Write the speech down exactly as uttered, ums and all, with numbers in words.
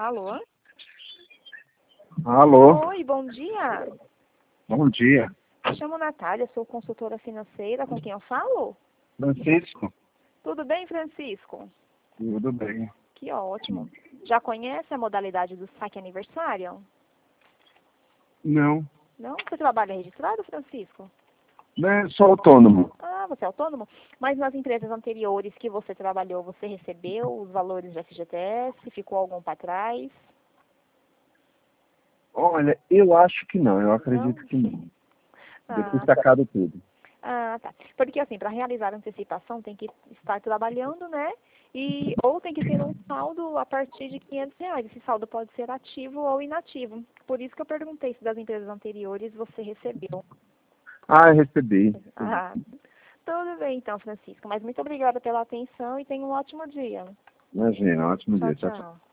Alô? Alô, Oi, bom dia. bom dia. Me chamo Natália, sou consultora financeira. Com quem eu falo? Francisco, Tudo bem, Francisco? tudo bem? Que ótimo. Já conhece a modalidade do saque aniversário? Não, Não? Você trabalha registrado, Francisco? né, sou autônomo. Ah, você é autônomo? Mas nas empresas anteriores que você trabalhou, você recebeu os valores do F G T S? Ficou algum para trás? Olha, eu acho que não, eu Não? acredito que não. Depois Ah, sacado tudo. ah, tá. Porque assim, para realizar a antecipação tem que estar trabalhando, né? E, ou tem que ter um saldo a partir de quinhentos reais. Esse saldo pode ser ativo ou inativo. Por isso que eu perguntei se das empresas anteriores você recebeu. Ah, eu recebi. Ah, tudo bem então, Francisco. Mas muito obrigada pela atenção e tenha um ótimo dia. Imagina, ótimo Tchau, dia. Tchau, tchau. tchau.